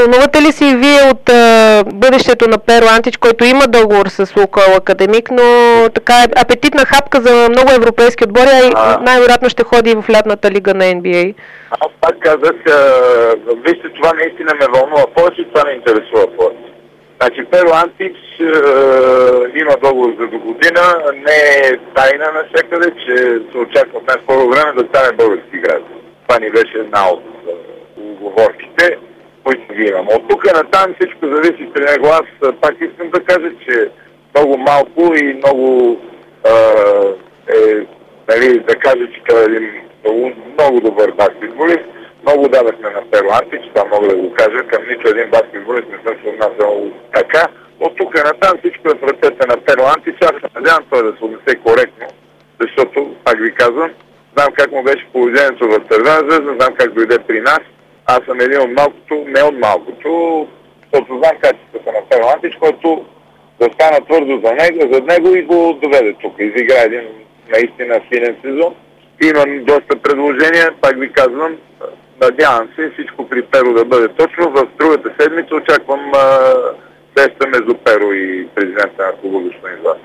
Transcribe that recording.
вълнувате ли си и вие от бъдещето на Перо Антич, който има договор с Лукойл Академик, но така е апетитна хапка за много европейски отбори, а и най-вероятно ще ходи и в лятната лига на NBA? Аз пак казах, вижте, това наистина ме вълнува повече, това ме интересува повече. Значи Перо Антич има договор за до година, не е тайна навсякъде, че се очаква в най-скоро време да стане български граждан. Това ни беше една от уговорките, които ги имам. От тук натам всичко зависи при него. Аз пак искам да кажа, че много малко и много нали, да кажа, че той е един много добър баскетболист. Много дадахме на Перо Антич, това мога да го кажа. Към нито един баскетболист не съм се отнасял така. От тук натам всичко е в ръцете на Перо Антич. Аз се надявам той да се отнесе коректно, защото, пак ви казвам, знам как му беше положението в Червена звезда, знам как дойде при нас. Аз съм един от малкото, не от малкото, защото знам качеството на Перо Антич, който да стана твърдо зад него и го доведе тук. Изигра един наистина силен сезон. Имам доста предложения, пак ви казвам, надявам се всичко при Перо да бъде точно. В другата седмица очаквам среща между Перо и президента на клуба господин Влас.